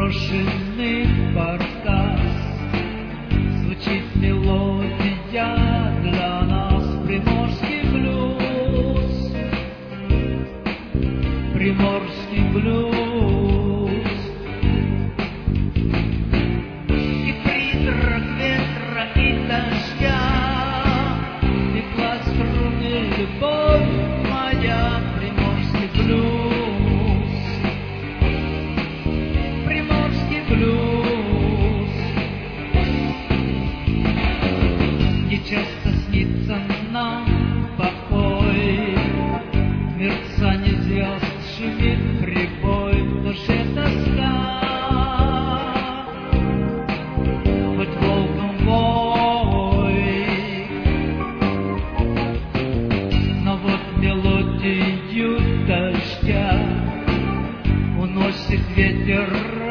брошенный баркас. Звучит мелодия для нас, приморский блюз, приморский блюз. И призрак ветра и дождя, текла струны любовь моя, приморский блюз, приморский блюз. Нечасто снится нам покой, мерцание звезд, шумит прибой, в душе тоска. Хоть волком вой, но вот мелодию дождя уносит ветер.